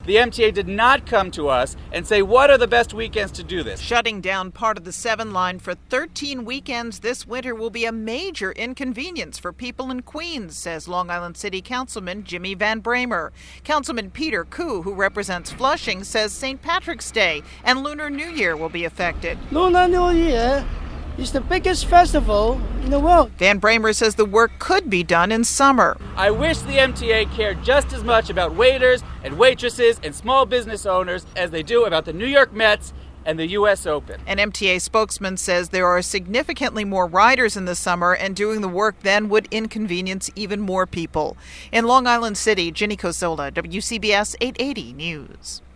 The MTA did not come to us and say, what are the best weekends to do this? Shutting down part of the 7 line for 13 weekends this winter will be a major inconvenience for people in Queens, says Long Island City Councilman Jimmy Van Bramer. Councilman Peter Koo, who represents Flushing, says St. Patrick's Day and Lunar New Year will be affected. Lunar New Year is the biggest festival in the world. Van Bramer says the work could be done in summer. I wish the MTA cared just as much about waiters and waitresses and small business owners as they do about the New York Mets and the U.S. Open. An MTA spokesman says there are significantly more riders in the summer, and doing the work then would inconvenience even more people. In Long Island City, Ginny Cosola, WCBS 880 News.